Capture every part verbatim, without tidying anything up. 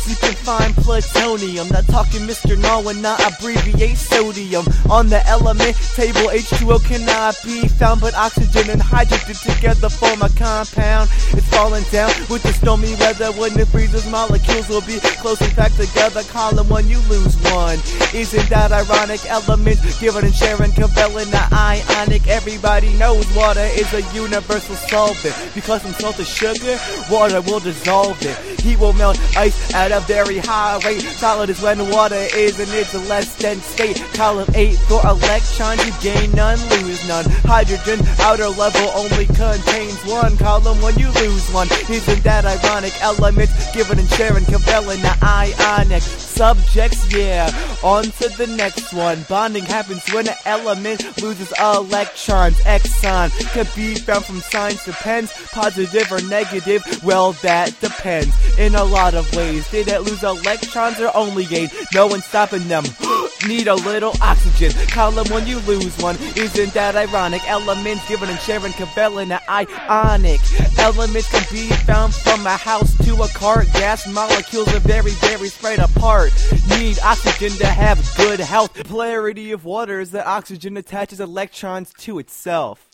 places you can find plutonium. Not talking Mister Null and not abbreviate sodium. On the element table, H two O cannot be found, but oxygen and hydrogen together form a compound. It's falling down with the stormy weather. When it freezes, molecules will be closely packed together. Column one, you lose one. Isn't that ironic? Elements given and sharing, compelling the ionic. Everybody knows water is a universal solvent. Because from salt to sugar, water will dissolve it. Heat will melt ice at a very high rate. Solid is when water is in its less dense state. Column eight, for electrons you gain none, lose none. Hydrogen, outer level, only contains one. Column one, you lose one. Isn't that ironic? Elements given and sharing, compelling the ionic. Subjects, yeah, on to the next one. Bonding happens when an element loses electrons. Exon can be found from signs depends, positive or negative, well that depends. In a lot of ways, did it lose electrons or only gain? No one's stopping them. Need a little oxygen. Column one, you lose one. Isn't that ironic? Elements given and sharing, compelling the ionic. Elements can be found from a house to a car. Gas molecules are very, very spread apart. Need oxygen to have good health. The polarity of water is that oxygen attaches electrons to itself.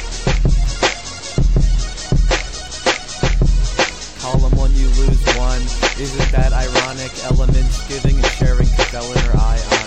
Column one, you lose one. Isn't that ironic? Elements giving and sharing, compelling or ionic.